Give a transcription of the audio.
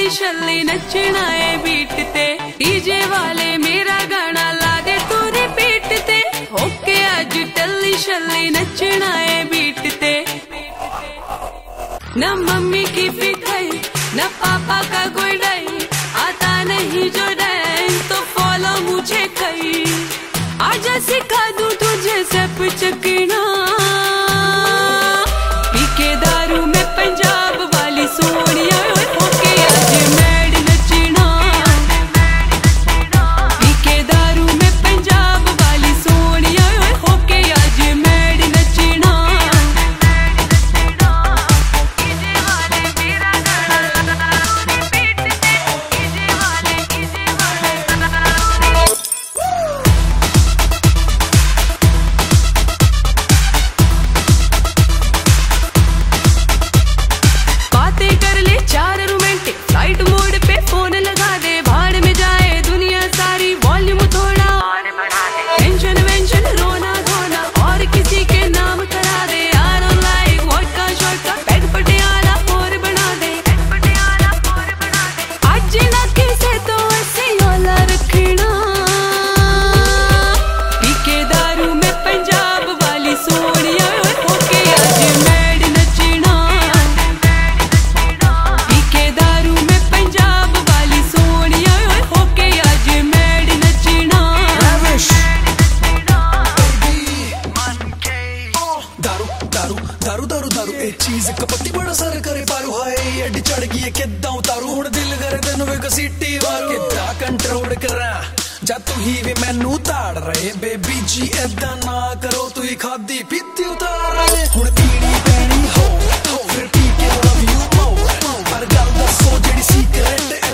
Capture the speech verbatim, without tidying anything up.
टल्ली शल्ली नचना है बीट ते, डीजे वाले मेरा गाना ला दे तू रिपीट ते। होके आज टल्ली शल्ली नचना है बीट ते। न मम्मी की फिक्र न पापा का कोई डर, आता नहीं जो डांस तो फॉलो मुझे कई। आजा सिखा दूं तुझे सब चकना, पी के दारू में पंजाब वाली सोनिया। होके आज मैड नचना, पी के दारू में पंजाब वाली सोनिया। होके आज मैड नचना। दारू दारू दारू ए चीज कपटी बड़ा सर करे पारू। हाय एडी चढ़ गई किदा उतारू, हुण दिल करे तेनू वे घसीटी मारू। किदा कंट्रोल करा जा तू ही वे मैनू ताड़ रहे। बेबी जी एदा ना करो, तू ही खादी पीती उतार रहे। हुण पीड़ी पैनी हो फिर पी के लव यू मोर, पर गल दसो जेड़ी सीक्रेट